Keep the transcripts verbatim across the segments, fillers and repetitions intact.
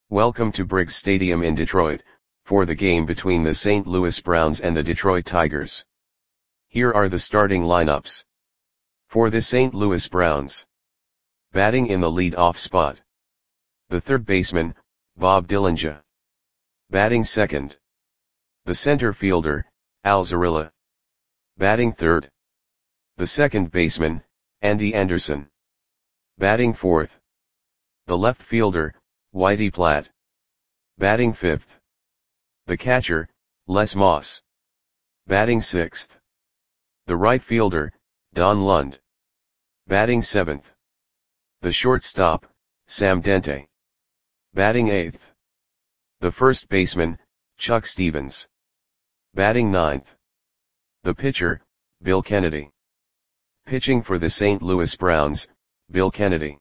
Welcome to Briggs Stadium in Detroit, for the game between the Saint Louis Browns and the Detroit Tigers. Here are the starting lineups. For the Saint Louis Browns. Batting in the lead-off spot. The third baseman, Bob Dillinger. Batting second. The center fielder, Al Zarilla. Batting third. The second baseman, Andy Anderson. Batting fourth. The left fielder, Whitey Platt. Batting fifth. The catcher, Les Moss. Batting sixth. The right fielder, Don Lund. Batting seventh. The shortstop, Sam Dente. Batting eighth. The first baseman, Chuck Stevens. Batting ninth. The pitcher, Bill Kennedy. Pitching for the Saint Louis Browns, Bill Kennedy.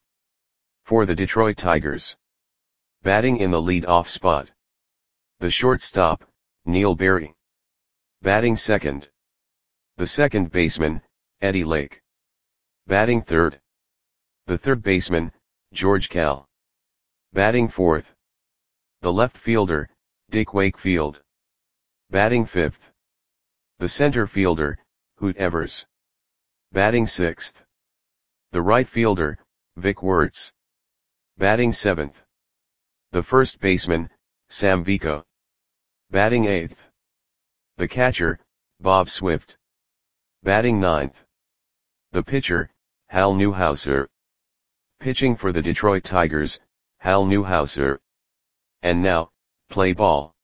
For the Detroit Tigers. Batting in the lead-off spot. The shortstop, Neil Berry. Batting second. The second baseman, Eddie Lake. Batting third. The third baseman, George Kell. Batting fourth. The left fielder, Dick Wakefield. Batting fifth. The center fielder, Hoot Evers. Batting sixth. The right fielder, Vic Wertz. Batting seventh. The first baseman, Sam Vico. Batting eighth. The catcher, Bob Swift. Batting ninth. The pitcher, Hal Newhouser. Pitching for the Detroit Tigers, Hal Newhouser. And now, play ball.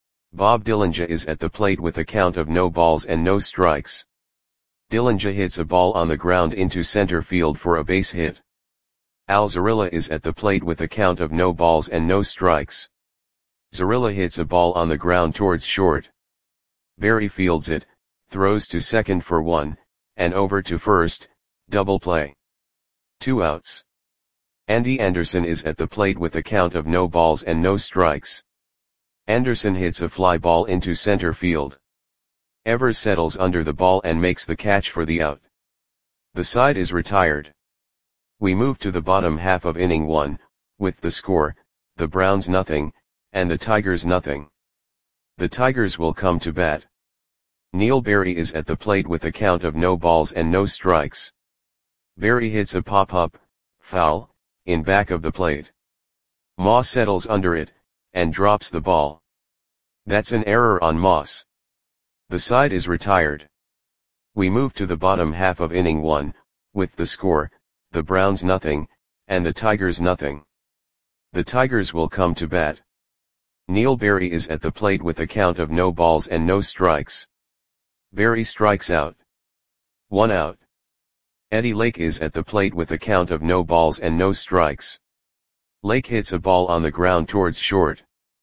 Bob Dillinger is at the plate with a count of no balls and no strikes. Dillinger hits a ball on the ground into center field for a base hit. Al Zarilla is at the plate with a count of no balls and no strikes. Zarilla hits a ball on the ground towards short. Berry fields it, throws to second for one, and over to first, double play. Two outs. Andy Anderson is at the plate with a count of no balls and no strikes. Anderson hits a fly ball into center field. Evers settles under the ball and makes the catch for the out. The side is retired. We move to the bottom half of inning one, with the score, the Browns nothing, and the Tigers nothing. The Tigers will come to bat. Neil Berry is at the plate with a count of no balls and no strikes. Berry hits a pop-up, foul, in back of the plate. Moss settles under it, and drops the ball. That's an error on Moss. The side is retired. We move to the bottom half of inning one, with the score, the Browns nothing, and the Tigers nothing. The Tigers will come to bat. Neil Berry is at the plate with a count of no balls and no strikes. Berry strikes out. One out. Eddie Lake is at the plate with a count of no balls and no strikes. Lake hits a ball on the ground towards short.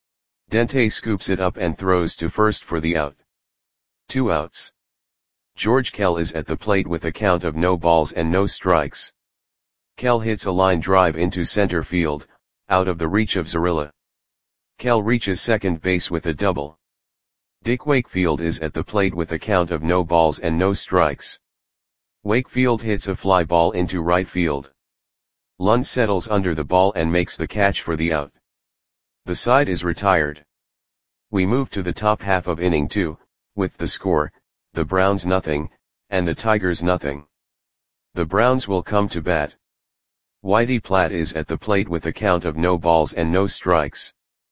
Dente scoops it up and throws to first for the out. Two outs. George Kell is at the plate with a count of no balls and no strikes. Kell hits a line drive into center field, out of the reach of Zarilla. Kell reaches second base with a double. Dick Wakefield is at the plate with a count of no balls and no strikes. Wakefield hits a fly ball into right field. Lund settles under the ball and makes the catch for the out. The side is retired. We move to the top half of inning two, with the score, the Browns nothing, and the Tigers nothing. The Browns will come to bat. Whitey Platt is at the plate with a count of no balls and no strikes.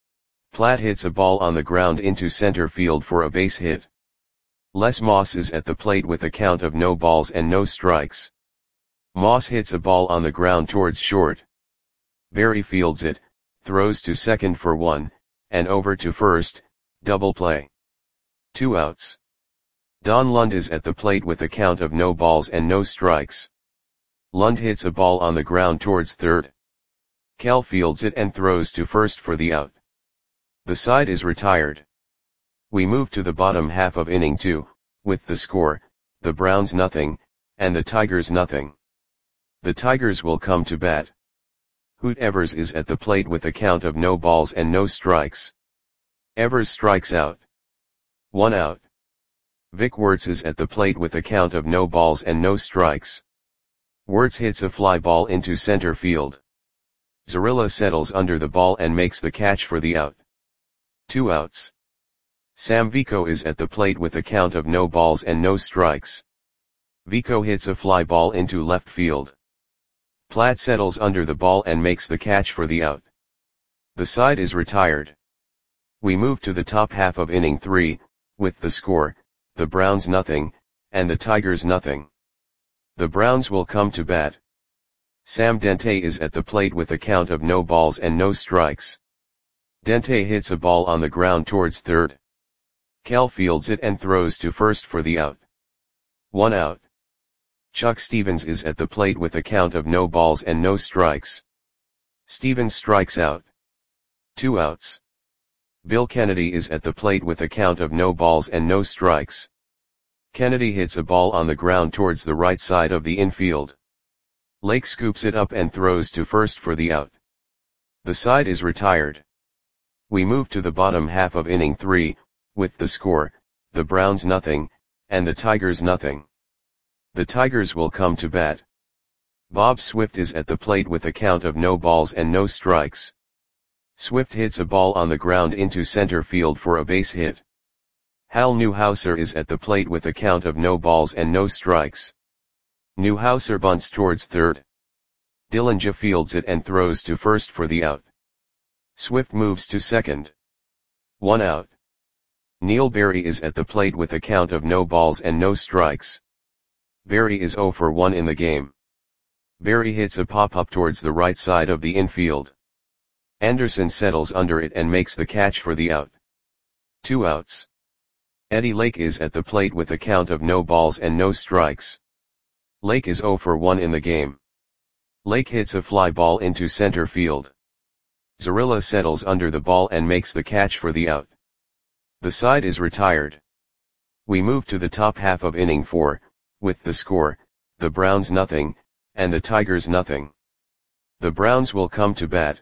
Platt hits a ball on the ground into center field for a base hit. Les Moss is at the plate with a count of no balls and no strikes. Moss hits a ball on the ground towards short. Berry fields it, throws to second for one, and over to first, double play. Two outs. Don Lund is at the plate with a count of no balls and no strikes. Lund hits a ball on the ground towards third. Kell fields it and throws to first for the out. The side is retired. We move to the bottom half of inning two, with the score, the Browns nothing, and the Tigers nothing. The Tigers will come to bat. Hoot Evers is at the plate with a count of no balls and no strikes. Evers strikes out. One out. Vic Wertz is at the plate with a count of no balls and no strikes. Wertz hits a fly ball into center field. Zarilla settles under the ball and makes the catch for the out. Two outs. Sam Vico is at the plate with a count of no balls and no strikes. Vico hits a fly ball into left field. Platt settles under the ball and makes the catch for the out. The side is retired. We move to the top half of inning three, with the score, the Browns nothing, and the Tigers nothing. The Browns will come to bat. Sam Dente is at the plate with a count of no balls and no strikes. Dente hits a ball on the ground towards third. Kell fields it and throws to first for the out. One out. Chuck Stevens is at the plate with a count of no balls and no strikes. Stevens strikes out. Two outs. Bill Kennedy is at the plate with a count of no balls and no strikes. Kennedy hits a ball on the ground towards the right side of the infield. Lake scoops it up and throws to first for the out. The side is retired. We move to the bottom half of inning three, with the score, the Browns nothing, and the Tigers nothing. The Tigers will come to bat. Bob Swift is at the plate with a count of no balls and no strikes. Swift hits a ball on the ground into center field for a base hit. Hal Newhouser is at the plate with a count of no balls and no strikes. Newhouser bunts towards third. Dillinger fields it and throws to first for the out. Swift moves to second. One out. Neil Berry is at the plate with a count of no balls and no strikes. Berry is oh for one in the game. Berry hits a pop-up towards the right side of the infield. Anderson settles under it and makes the catch for the out. Two outs. Eddie Lake is at the plate with a count of no balls and no strikes. Lake is oh for one in the game. Lake hits a fly ball into center field. Zarilla settles under the ball and makes the catch for the out. The side is retired. We move to the top half of inning four, with the score, the Browns nothing, and the Tigers nothing. The Browns will come to bat.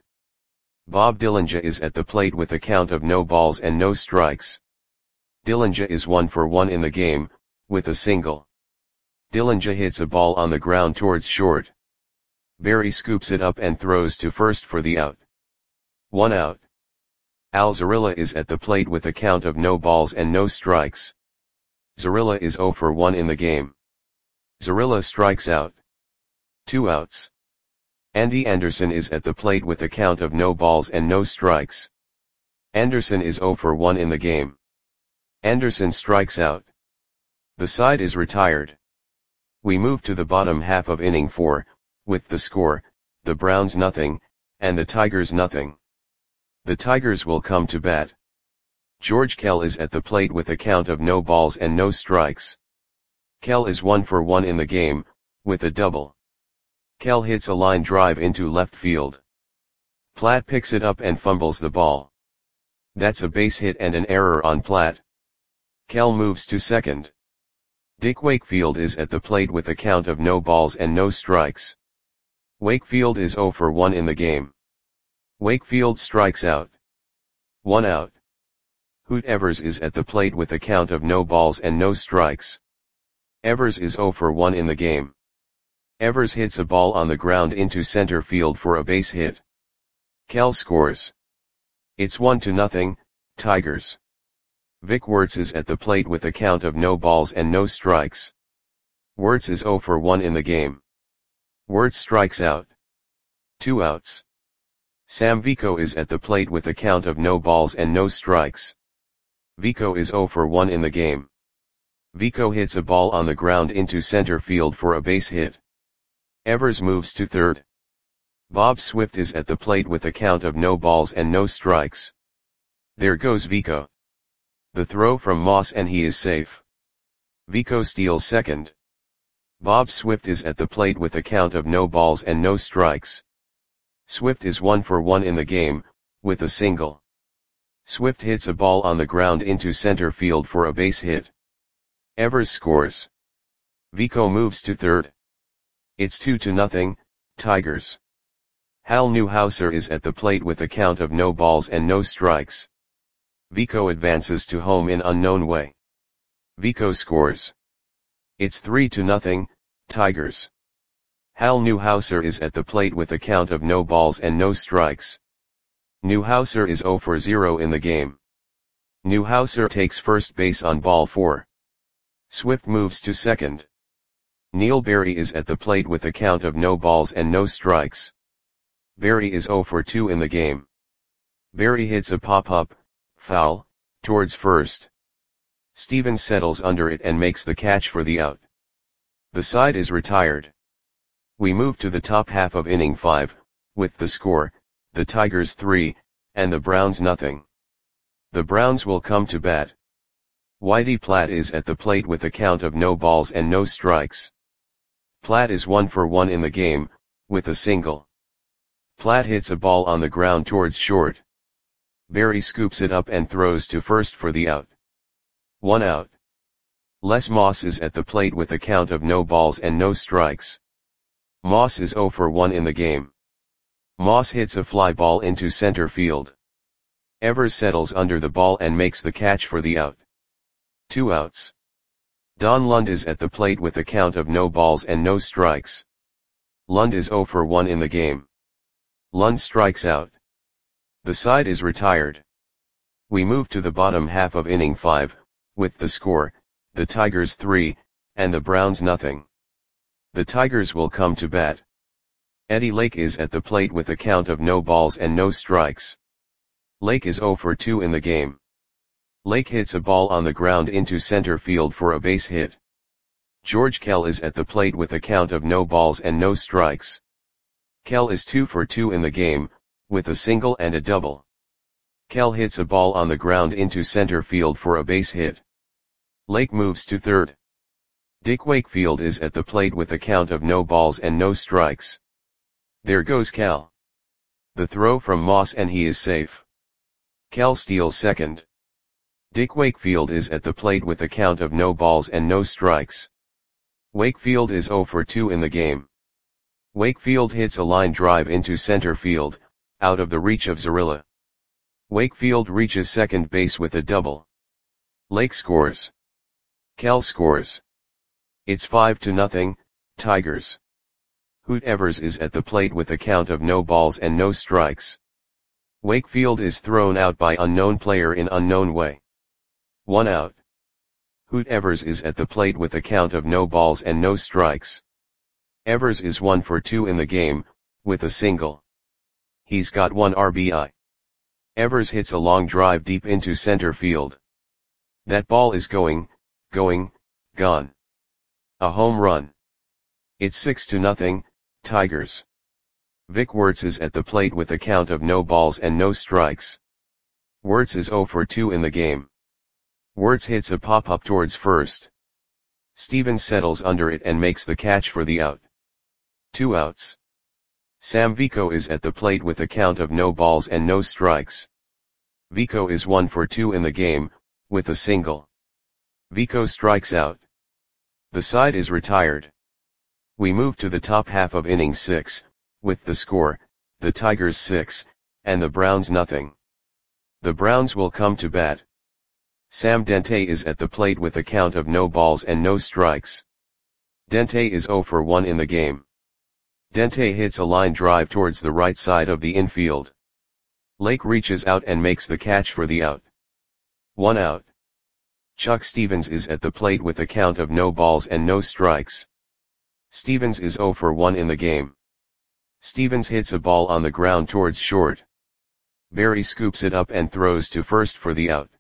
Bob Dillinger is at the plate with a count of no balls and no strikes. Dillinger is one for one in the game, with a single. Dillinger hits a ball on the ground towards short. Berry scoops it up and throws to first for the out. One out. Al Zarilla is at the plate with a count of no balls and no strikes. Zarilla is oh for one in the game. Zarilla strikes out. Two outs. Andy Anderson is at the plate with a count of no balls and no strikes. Anderson is oh for one in the game. Anderson strikes out. The side is retired. We move to the bottom half of inning four, with the score, the Browns nothing, and the Tigers nothing. The Tigers will come to bat. George Kell is at the plate with a count of no balls and no strikes. Kell is one for one in the game, with a double. Kell hits a line drive into left field. Platt picks it up and fumbles the ball. That's a base hit and an error on Platt. Kell moves to second. Dick Wakefield is at the plate with a count of no balls and no strikes. Wakefield is oh for one in the game. Wakefield strikes out. One out. Hoot Evers is at the plate with a count of no balls and no strikes. Evers is oh for one in the game. Evers hits a ball on the ground into center field for a base hit. Kell scores. It's one to nothing, Tigers. Vic Wertz is at the plate with a count of no balls and no strikes. Wertz is oh for one in the game. Wertz strikes out. Two outs. Sam Vico is at the plate with a count of no balls and no strikes. Vico is oh for one in the game. Vico hits a ball on the ground into center field for a base hit. Evers moves to third. Bob Swift is at the plate with a count of no balls and no strikes. There goes Vico. The throw from Moss and he is safe. Vico steals second. Bob Swift is at the plate with a count of no balls and no strikes. Swift is one for one in the game, with a single. Swift hits a ball on the ground into center field for a base hit. Evers scores. Vico moves to third. It's two to nothing, Tigers. Hal Newhouser is at the plate with a count of no balls and no strikes. Vico advances to home in unknown way. Vico scores. It's three to nothing, Tigers. Hal Newhouser is at the plate with a count of no balls and no strikes. Newhouser is zero for zero in the game. Newhouser takes first base on ball four. Swift moves to second. Neil Berry is at the plate with a count of no balls and no strikes. Berry is zero for two in the game. Berry hits a pop-up, foul, towards first. Stevens settles under it and makes the catch for the out. The side is retired. We move to the top half of inning five, with the score, the Tigers three, and the Browns nothing. The Browns will come to bat. Whitey Platt is at the plate with a count of no balls and no strikes. Platt is one for one in the game, with a single. Platt hits a ball on the ground towards short. Berry scoops it up and throws to first for the out. One out. Les Moss is at the plate with a count of no balls and no strikes. Moss is zero for one in the game. Moss hits a fly ball into center field. Evers settles under the ball and makes the catch for the out. Two outs. Don Lund is at the plate with a count of no balls and no strikes. Lund is zero for one in the game. Lund strikes out. The side is retired. We move to the bottom half of inning five, with the score, the Tigers three, and the Browns nothing. The Tigers will come to bat. Eddie Lake is at the plate with a count of no balls and no strikes. Lake is zero for two in the game. Lake hits a ball on the ground into center field for a base hit. George Kell is at the plate with a count of no balls and no strikes. Kell is two for two in the game, with a single and a double. Kell hits a ball on the ground into center field for a base hit. Lake moves to third. Dick Wakefield is at the plate with a count of no balls and no strikes. There goes Cal. The throw from Moss and he is safe. Cal steals second. Dick Wakefield is at the plate with a count of no balls and no strikes. Wakefield is zero for two in the game. Wakefield hits a line drive into center field, out of the reach of Zarilla. Wakefield reaches second base with a double. Lake scores. Cal scores. It's five to nothing, Tigers. Hoot Evers is at the plate with a count of no balls and no strikes. Wakefield is thrown out by unknown player in unknown way. One out. Hoot Evers is at the plate with a count of no balls and no strikes. Evers is one for two in the game, with a single. He's got one R B I. Evers hits a long drive deep into center field. That ball is going, going, gone. A home run. It's six to nothing, Tigers. Vic Wertz is at the plate with a count of no balls and no strikes. Wertz is zero for two in the game. Wertz hits a pop-up towards first. Stevens settles under it and makes the catch for the out. Two outs. Sam Vico is at the plate with a count of no balls and no strikes. Vico is one for two in the game, with a single. Vico strikes out. The side is retired. We move to the top half of inning six, with the score, the Tigers six, and the Browns nothing. The Browns will come to bat. Sam Dente is at the plate with a count of no balls and no strikes. Dente is zero for one in the game. Dente hits a line drive towards the right side of the infield. Lake reaches out and makes the catch for the out. One out. Chuck Stevens is at the plate with a count of no balls and no strikes. Stevens is zero for one in the game. Stevens hits a ball on the ground towards short. Berry scoops it up and throws to first for the out.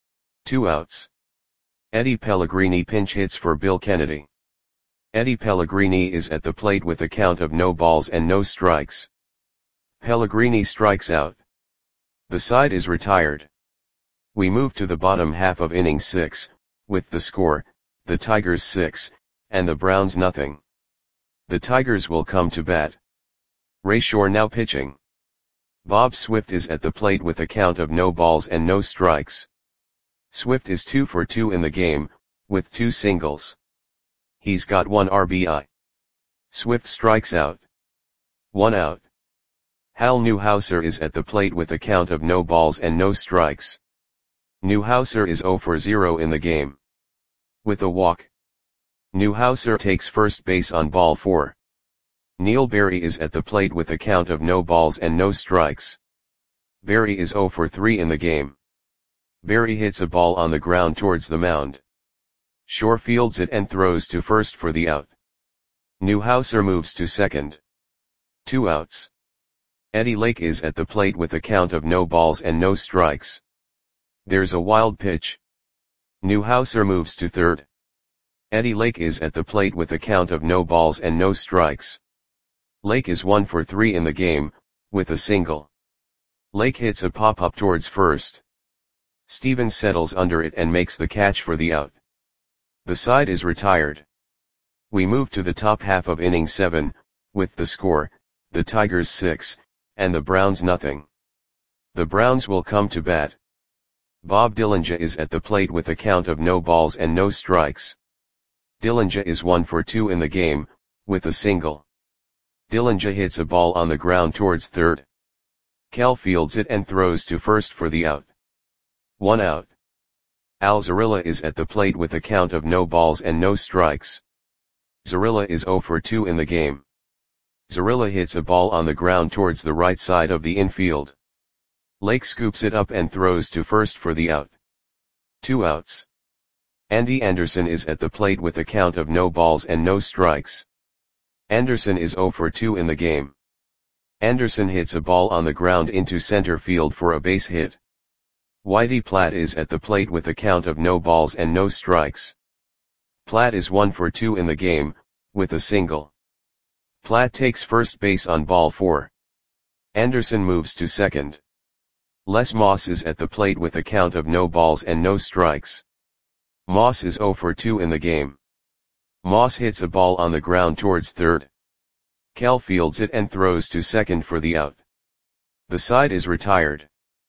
Two outs. Eddie Pellegrini pinch hits for Bill Kennedy. Eddie Pellegrini is at the plate with a count of no balls and no strikes. Pellegrini strikes out. The side is retired. We move to the bottom half of inning six, with the score, the Tigers six, and the Browns nothing. The Tigers will come to bat. Ray Shore now pitching. Bob Swift is at the plate with a count of no balls and no strikes. Swift is two for two in the game, with two singles. He's got one R B I. Swift strikes out. One out. Hal Newhouser is at the plate with a count of no balls and no strikes. Newhouser is zero for zero in the game. With a walk. Newhouser takes first base on ball four. Neil Berry is at the plate with a count of no balls and no strikes. Berry is zero for three in the game. Berry hits a ball on the ground towards the mound. Shore fields it and throws to first for the out. Newhouser moves to second. Two outs. Eddie Lake is at the plate with a count of no balls and no strikes. There's a wild pitch. Newhouser moves to third. Eddie Lake is at the plate with a count of no balls and no strikes. Lake is one for three in the game, with a single. Lake hits a pop-up towards first. Stevens settles under it and makes the catch for the out. The side is retired. We move to the top half of inning seven, with the score, the Tigers six, and the Browns nothing. The Browns will come to bat. Bob Dillinger is at the plate with a count of no balls and no strikes. Dillinger is one for two in the game, with a single. Dillinger hits a ball on the ground towards third. Kell fields it and throws to first for the out. One out. Al Zarilla is at the plate with a count of no balls and no strikes. Zarilla is zero for two in the game. Zarilla hits a ball on the ground towards the right side of the infield. Lake scoops it up and throws to first for the out. Two outs. Andy Anderson is at the plate with a count of no balls and no strikes. Anderson is zero for two in the game. Anderson hits a ball on the ground into center field for a base hit. Whitey Platt is at the plate with a count of no balls and no strikes. Platt is one for two in the game, with a single. Platt takes first base on ball four. Anderson moves to second. Les Moss is at the plate with a count of no balls and no strikes. Moss is zero for two in the game. Moss hits a ball on the ground towards third. Kell fields it and throws to second for the out. The side is retired.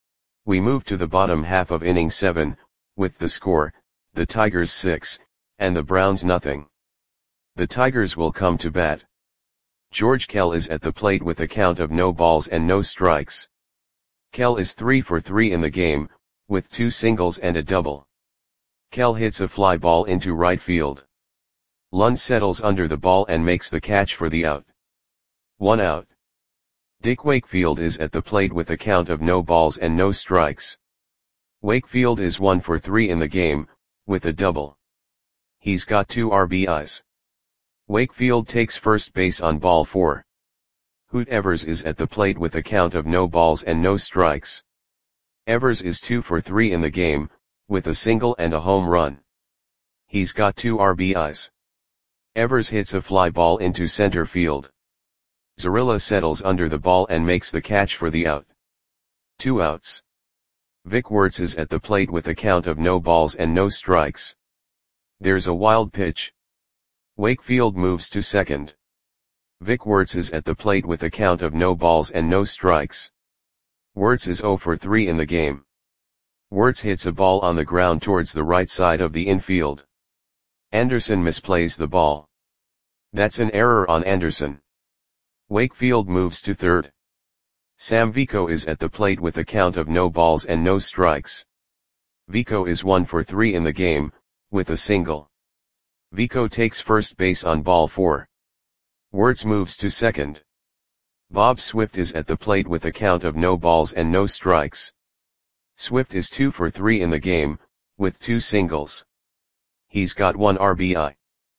We move to the bottom half of inning seven, with the score, the Tigers six, and the Browns nothing. The Tigers will come to bat. George Kell is at the plate with a count of no balls and no strikes. Kell is three for three in the game, with two singles and a double. Kell hits a fly ball into right field. Lund settles under the ball and makes the catch for the out. One out. Dick Wakefield is at the plate with a count of no balls and no strikes. Wakefield is one for three in the game, with a double. He's got two R B Is. Wakefield takes first base on ball four. Hoot Evers is at the plate with a count of no balls and no strikes. Evers is two for three in the game, with a single and a home run. He's got two R B Is. Evers hits a fly ball into center field. Zarilla settles under the ball and makes the catch for the out. Two outs. Vic Wertz is at the plate with a count of no balls and no strikes. There's a wild pitch. Wakefield moves to second. Vic Wertz is at the plate with a count of no balls and no strikes. Wertz is zero for three in the game. Wertz hits a ball on the ground towards the right side of the infield. Anderson misplays the ball. That's an error on Anderson. Wakefield moves to third. Sam Vico is at the plate with a count of no balls and no strikes. Vico is one for three in the game, with a single. Vico takes first base on ball four. Wertz moves to second. Bob Swift is at the plate with a count of no balls and no strikes. Swift is two for three in the game, with two singles. He's got one R B I.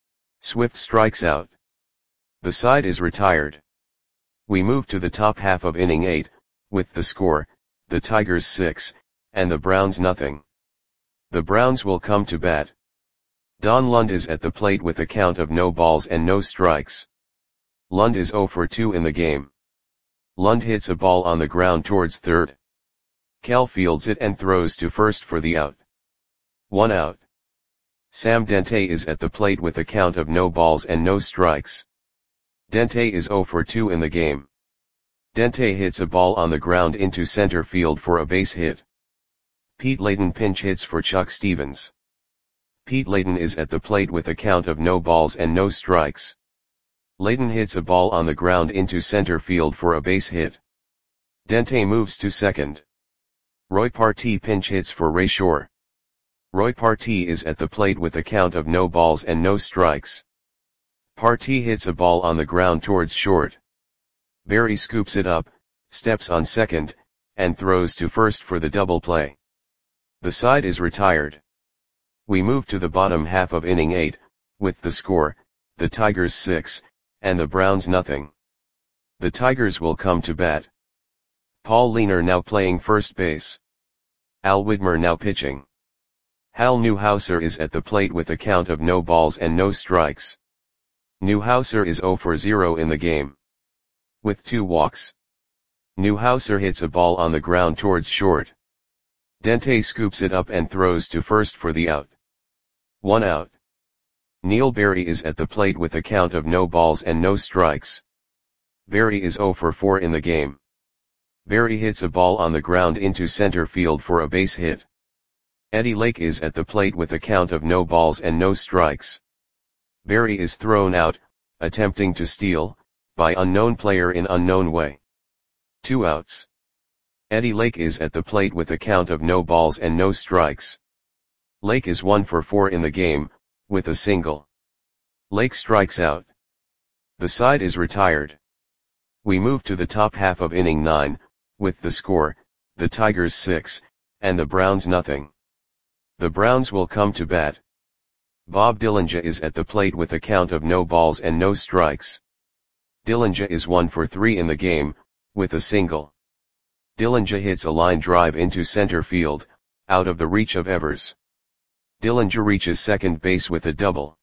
Swift strikes out. The side is retired. We move to the top half of inning eight, with the score, the Tigers six, and the Browns nothing. The Browns will come to bat. Don Lund is at the plate with a count of no balls and no strikes. Lund is zero for two in the game. Lund hits a ball on the ground towards third. Kell fields it and throws to first for the out. One out. Sam Dente is at the plate with a count of no balls and no strikes. Dente is zero for two in the game. Dente hits a ball on the ground into center field for a base hit. Pete Layton pinch hits for Chuck Stevens. Pete Layton is at the plate with a count of no balls and no strikes. Layton hits a ball on the ground into center field for a base hit. Dente moves to second. Roy Partee pinch hits for Ray Shore. Roy Partee is at the plate with a count of no balls and no strikes. Partee hits a ball on the ground towards short. Barry scoops it up, steps on second, and throws to first for the double play. The side is retired. We move to the bottom half of inning eight, with the score, the Tigers six, and the Browns nothing. The Tigers will come to bat. Paul Leaner now playing first base. Al Widmer now pitching. Hal Newhouser is at the plate with a count of no balls and no strikes. Newhouser is zero for zero in the game, with two walks. Newhouser hits a ball on the ground towards short. Dente scoops it up and throws to first for the out. One out. Neil Berry is at the plate with a count of no balls and no strikes. Berry is zero for four in the game. Berry hits a ball on the ground into center field for a base hit. Eddie Lake is at the plate with a count of no balls and no strikes. Berry is thrown out, attempting to steal, by unknown player in unknown way. Two outs. Eddie Lake is at the plate with a count of no balls and no strikes. Lake is one for four in the game, with a single. Lake strikes out. The side is retired. We move to the top half of inning nine, with the score, the Tigers six, and the Browns nothing. The Browns will come to bat. Bob Dillinger is at the plate with a count of no balls and no strikes. Dillinger is one for three in the game, with a single. Dillinger hits a line drive into center field, out of the reach of Evers. Dillinger reaches second base with a double.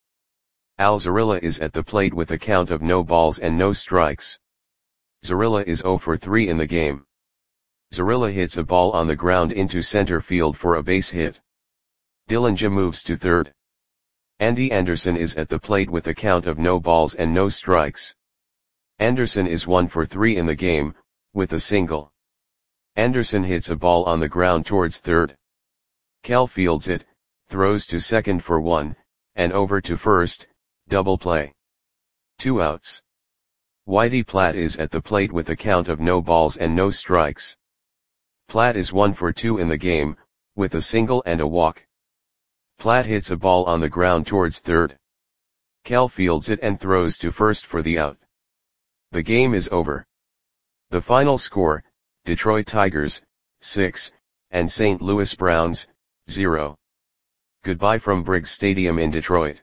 Al Zarilla is at the plate with a count of no balls and no strikes. Zarilla is zero for three in the game. Zarilla hits a ball on the ground into center field for a base hit. Dillinger moves to third. Andy Anderson is at the plate with a count of no balls and no strikes. Anderson is one for three in the game, with a single. Anderson hits a ball on the ground towards third. Cal fields it, throws to second for one, and over to first, double play. Two outs. Whitey Platt is at the plate with a count of no balls and no strikes. Platt is one for two in the game, with a single and a walk. Platt hits a ball on the ground towards third. Cal fields it and throws to first for the out. The game is over. The final score, Detroit Tigers, six, and Saint Louis Browns, zero. Goodbye from Briggs Stadium in Detroit.